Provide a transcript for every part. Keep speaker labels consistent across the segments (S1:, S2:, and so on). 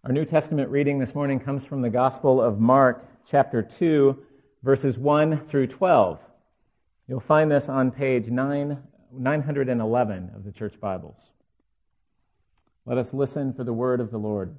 S1: Our New Testament reading this morning comes from the Gospel of Mark, chapter 2, verses 1 through 12. You'll find this on page 911 of the Church Bibles. Let us listen for the word of the Lord.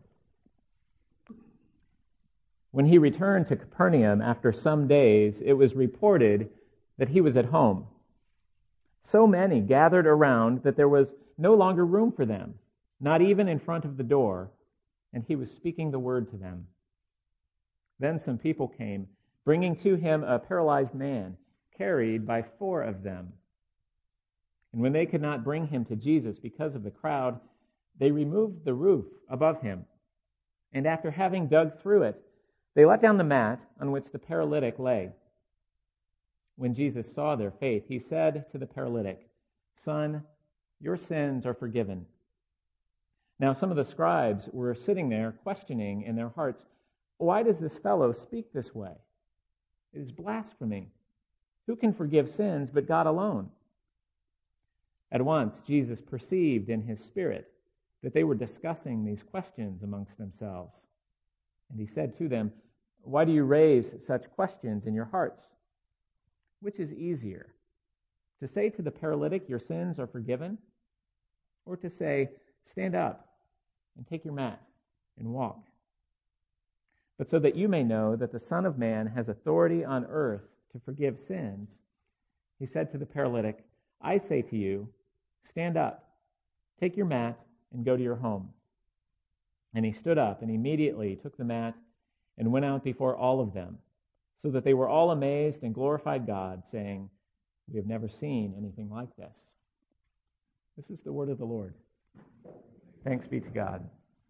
S1: When he returned to Capernaum after some days, it was reported that he was at home. So many gathered around that there was no longer room for them, not even in front of the door, and he was speaking the word to them. Then some people came, bringing to him a paralyzed man, carried by 4 of them. And when they could not bring him to Jesus because of the crowd, they removed the roof above him. And after having dug through it, they let down the mat on which the paralytic lay. When Jesus saw their faith, he said to the paralytic, "Son, your sins are forgiven." Now some of the scribes were sitting there questioning in their hearts, "Why does this fellow speak this way? It is blasphemy. Who can forgive sins but God alone?" At once Jesus perceived in his spirit that they were discussing these questions amongst themselves. And he said to them, "Why do you raise such questions in your hearts? Which is easier, to say to the paralytic, 'Your sins are forgiven,' or to say, 'Stand up and take your mat and walk'? But so that you may know that the Son of Man has authority on earth to forgive sins," he said to the paralytic, "I say to you, stand up, take your mat, and go to your home." And he stood up and immediately took the mat and went out before all of them, so that they were all amazed and glorified God, saying, "We have never seen anything like this." This is the word of the Lord. Thanks be to God.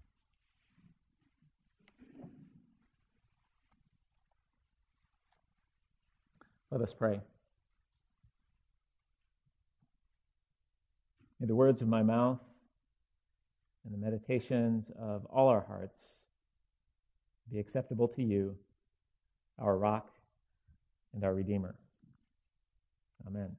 S1: Let us pray. May the words of my mouth and the meditations of all our hearts be acceptable to you, our rock and our Redeemer. Amen.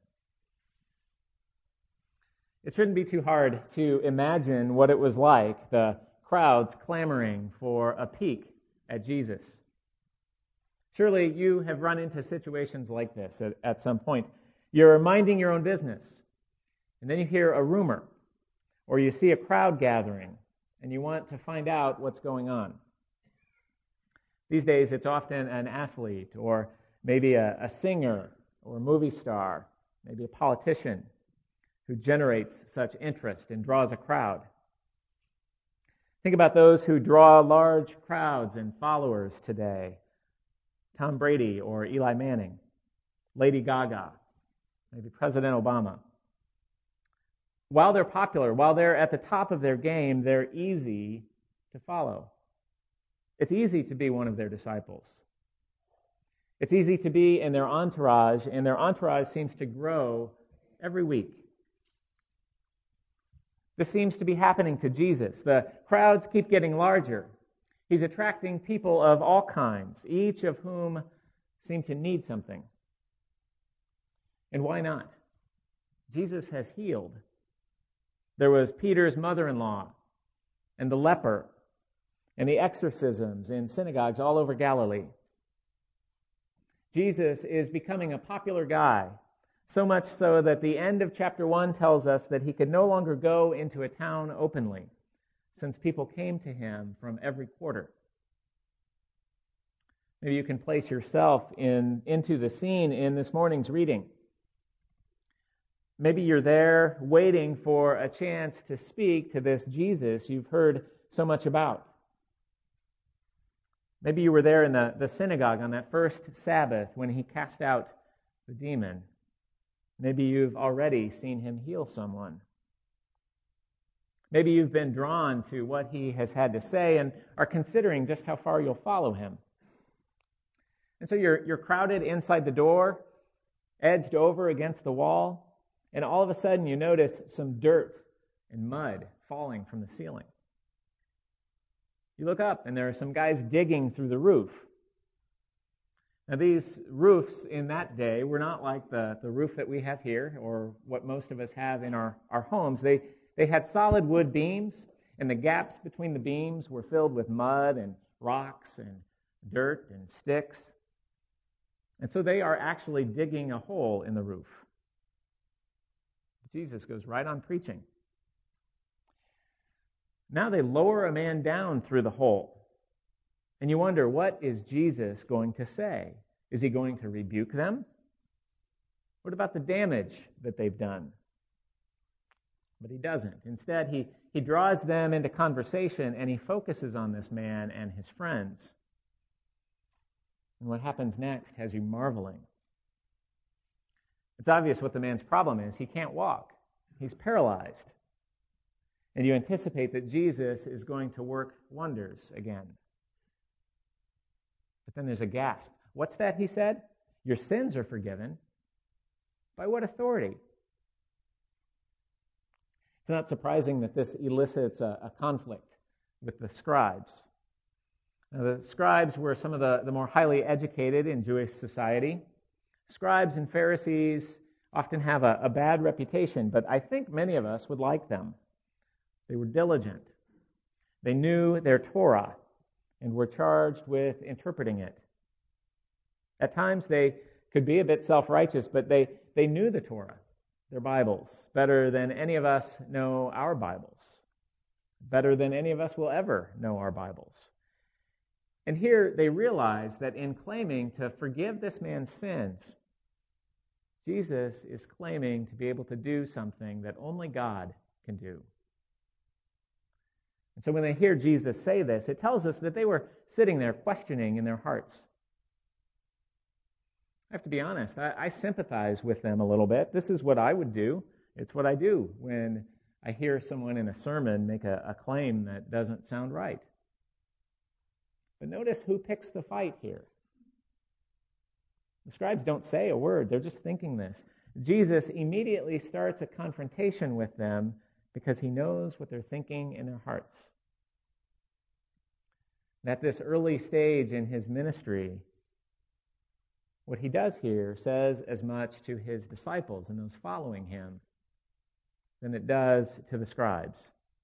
S1: It shouldn't be too hard to imagine what it was like, the crowds clamoring for a peek at Jesus. Surely you have run into situations like this at some point. You're minding your own business, and then you hear a rumor, or you see a crowd gathering, and you want to find out what's going on. These days, it's often an athlete, or maybe a singer, or a movie star, maybe a politician, who generates such interest and draws a crowd. Think about those who draw large crowds and followers today. Tom Brady or Eli Manning, Lady Gaga, maybe President Obama. While they're popular, while they're at the top of their game, they're easy to follow. It's easy to be one of their disciples. It's easy to be in their entourage, and their entourage seems to grow every week. This seems to be happening to Jesus. The crowds keep getting larger. He's attracting people of all kinds, each of whom seem to need something. And why not? Jesus has healed. There was Peter's mother-in-law, and the leper, and the exorcisms in synagogues all over Galilee. Jesus is becoming a popular guy, so much so that the end of chapter 1 tells us that he could no longer go into a town openly, since people came to him from every quarter. Maybe you can place yourself into the scene in this morning's reading. Maybe you're there waiting for a chance to speak to this Jesus you've heard so much about. Maybe you were there in the synagogue on that first Sabbath when he cast out the demon. Maybe you've already seen him heal someone. Maybe you've been drawn to what he has had to say and are considering just how far you'll follow him. And so you're crowded inside the door, edged over against the wall, and all of a sudden you notice some dirt and mud falling from the ceiling. You look up and there are some guys digging through the roof. Now, these roofs in that day were not like the roof that we have here or what most of us have in our homes. They had solid wood beams, and the gaps between the beams were filled with mud and rocks and dirt and sticks. And so they are actually digging a hole in the roof. Jesus goes right on preaching. Now they lower a man down through the hole. And you wonder, what is Jesus going to say? Is he going to rebuke them? What about the damage that they've done? But he doesn't. Instead, he draws them into conversation, and he focuses on this man and his friends. And what happens next has you marveling. It's obvious what the man's problem is. He can't walk. He's paralyzed. And you anticipate that Jesus is going to work wonders again. But then there's a gasp. What's that, he said? Your sins are forgiven. By what authority? It's not surprising that this elicits a conflict with the scribes. Now, the scribes were some of the more highly educated in Jewish society. Scribes and Pharisees often have a bad reputation, but I think many of us would like them. They were diligent. They knew their Torah and were charged with interpreting it. At times they could be a bit self-righteous, but they knew the Torah, their Bibles, better than any of us know our Bibles, better than any of us will ever know our Bibles. And here they realize that in claiming to forgive this man's sins, Jesus is claiming to be able to do something that only God can do. And so when they hear Jesus say this, it tells us that they were sitting there questioning in their hearts. I have to be honest, I sympathize with them a little bit. This is what I would do. It's what I do when I hear someone in a sermon make a claim that doesn't sound right. But notice who picks the fight here. The scribes don't say a word. They're just thinking this. Jesus immediately starts a confrontation with them because he knows what they're thinking in their hearts. And at this early stage in his ministry, what he does here says as much to his disciples and those following him than it does to the scribes.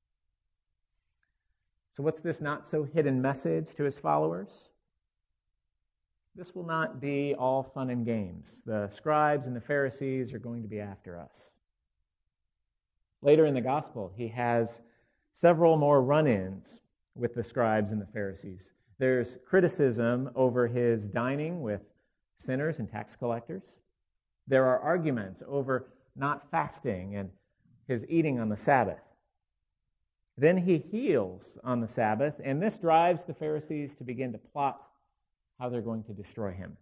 S1: So what's this not so hidden message to his followers? This will not be all fun and games. The scribes and the Pharisees are going to be after us. Later in the gospel, he has several more run-ins with the scribes and the Pharisees. There's criticism over his dining with sinners and tax collectors. There are arguments over not fasting and his eating on the Sabbath. Then he heals on the Sabbath, and this drives the Pharisees to begin to plot how they're going to destroy him.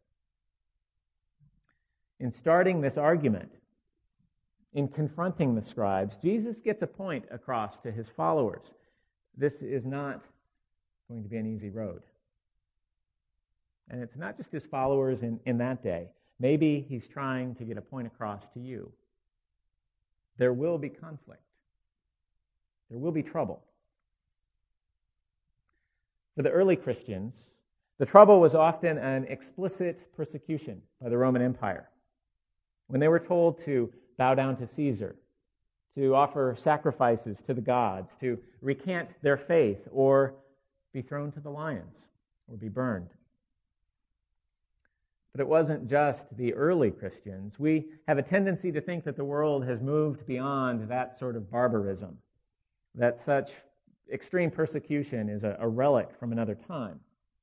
S1: In starting this argument, in confronting the scribes, Jesus gets a point across to his followers. This is not going to be an easy road. And it's not just his followers in that day. Maybe he's trying to get a point across to you. There will be conflict. There will be trouble. For the early Christians, the trouble was often an explicit persecution by the Roman Empire. When they were told to bow down to Caesar, to offer sacrifices to the gods, to recant their faith, or be thrown to the lions, or be burned. But it wasn't just the early Christians. We have a tendency to think that the world has moved beyond that sort of barbarism, that such extreme persecution is a relic from another time.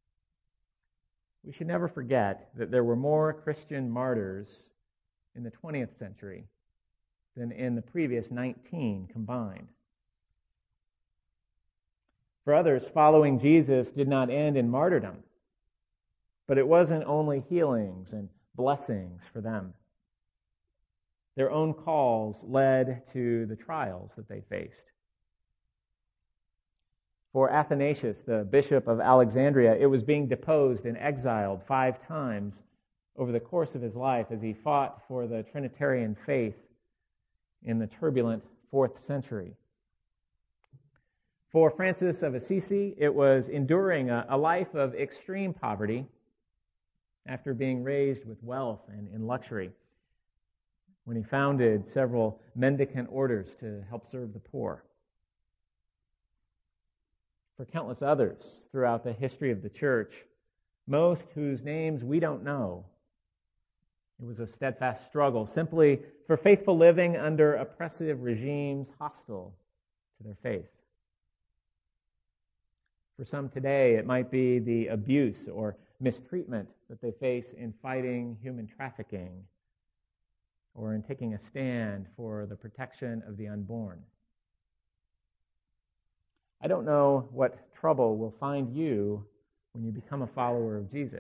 S1: We should never forget that there were more Christian martyrs in the 20th century than in the previous 19 combined. For others, following Jesus did not end in martyrdom, but it wasn't only healings and blessings for them. Their own calls led to the trials that they faced. For Athanasius, the bishop of Alexandria, it was being deposed and exiled 5 times over the course of his life as he fought for the Trinitarian faith in the turbulent 4th century. For Francis of Assisi, it was enduring a life of extreme poverty after being raised with wealth and in luxury, when he founded several mendicant orders to help serve the poor. for countless others throughout the history of the church, most whose names we don't know. It was a steadfast struggle simply for faithful living under oppressive regimes hostile to their faith. For some today, it might be the abuse or mistreatment that they face in fighting human trafficking or in taking a stand for the protection of the unborn. I don't know what trouble will find you when you become a follower of Jesus.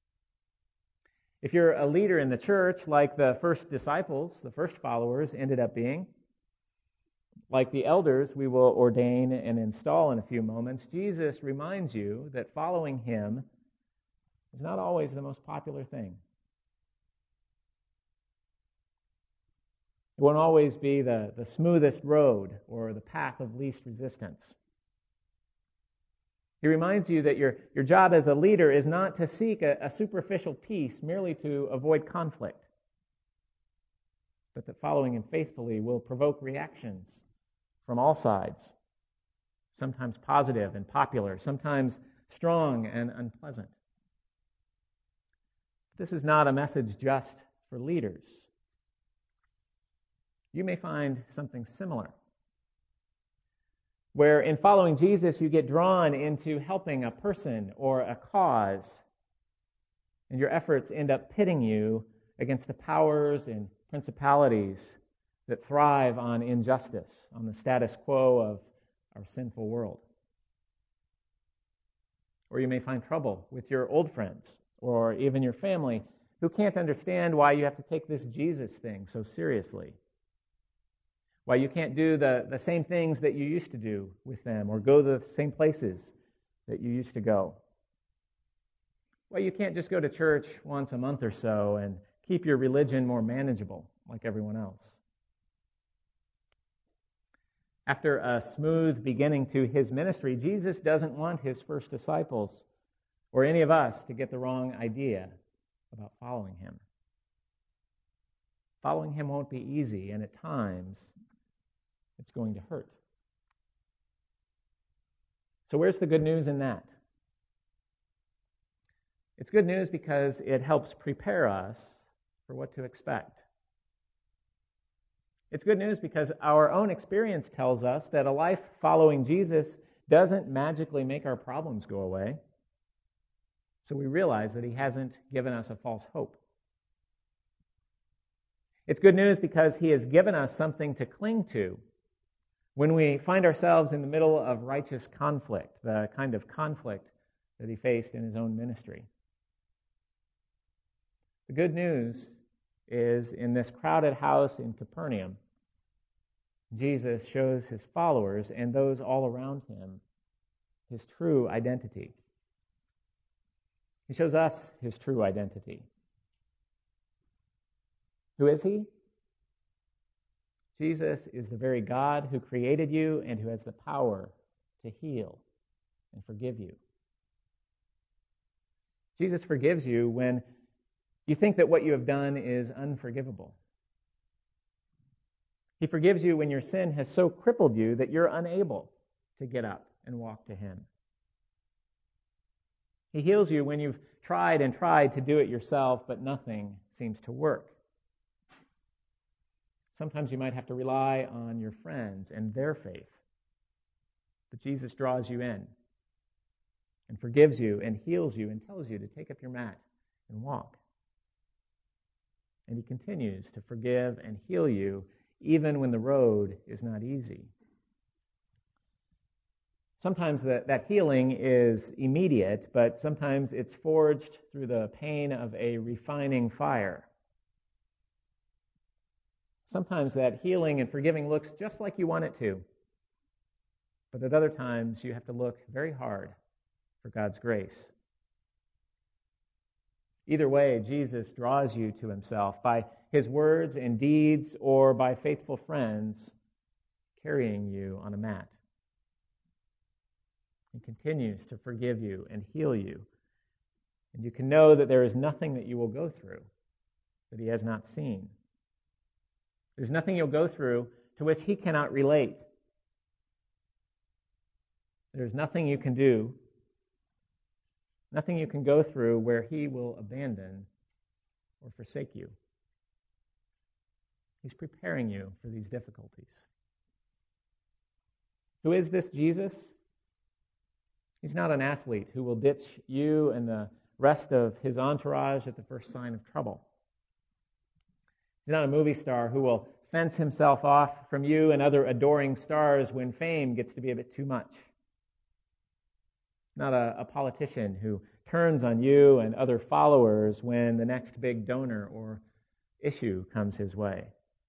S1: If you're a leader in the church, like the first disciples, the first followers ended up being, like the elders we will ordain and install in a few moments, Jesus reminds you that following him is not always the most popular thing. It won't always be the smoothest road or the path of least resistance. He reminds you that your job as a leader is not to seek a superficial peace merely to avoid conflict, but that following him faithfully will provoke reactions from all sides, sometimes positive and popular, sometimes strong and unpleasant. This is not a message just for leaders. You may find something similar, where in following Jesus you get drawn into helping a person or a cause, and your efforts end up pitting you against the powers and principalities that thrive on injustice, on the status quo of our sinful world. Or you may find trouble with your old friends or even your family who can't understand why you have to take this Jesus thing so seriously. Why you can't do the same things that you used to do with them or go the same places that you used to go. Why you can't just go to church once a month or so and keep your religion more manageable like everyone else. After a smooth beginning to his ministry, Jesus doesn't want his first disciples or any of us to get the wrong idea about following him. Following him won't be easy, and at times it's going to hurt. So where's the good news in that? It's good news because it helps prepare us for what to expect. It's good news because our own experience tells us that a life following Jesus doesn't magically make our problems go away. So we realize that he hasn't given us a false hope. It's good news because he has given us something to cling to when we find ourselves in the middle of righteous conflict, the kind of conflict that he faced in his own ministry. The good news is in this crowded house in Capernaum, Jesus shows his followers and those all around him his true identity. He shows us his true identity. Who is he? Jesus is the very God who created you and who has the power to heal and forgive you. Jesus forgives you when you think that what you have done is unforgivable. He forgives you when your sin has so crippled you that you're unable to get up and walk to him. He heals you when you've tried and tried to do it yourself, but nothing seems to work. Sometimes you might have to rely on your friends and their faith. But Jesus draws you in and forgives you and heals you and tells you to take up your mat and walk. And he continues to forgive and heal you even when the road is not easy. Sometimes that healing is immediate, but sometimes it's forged through the pain of a refining fire. Sometimes that healing and forgiving looks just like you want it to. But at other times, you have to look very hard for God's grace. Either way, Jesus draws you to himself by his words and deeds or by faithful friends carrying you on a mat. He continues to forgive you and heal you. And you can know that there is nothing that you will go through that he has not seen. There's nothing you'll go through to which he cannot relate. There's nothing you can do, nothing you can go through where he will abandon or forsake you. He's preparing you for these difficulties. Who is this Jesus? He's not an athlete who will ditch you and the rest of his entourage at the first sign of trouble. He's not a movie star who will fence himself off from you and other adoring stars when fame gets to be a bit too much. He's not a politician who turns on you and other followers when the next big donor or issue comes his way.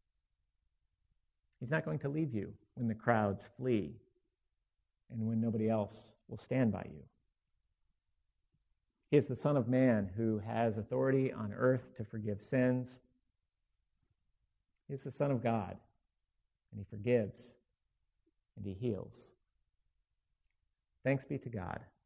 S1: He's not going to leave you when the crowds flee and when nobody else will stand by you. He is the Son of Man who has authority on earth to forgive sins. He is the Son of God, and he forgives and he heals. Thanks be to God.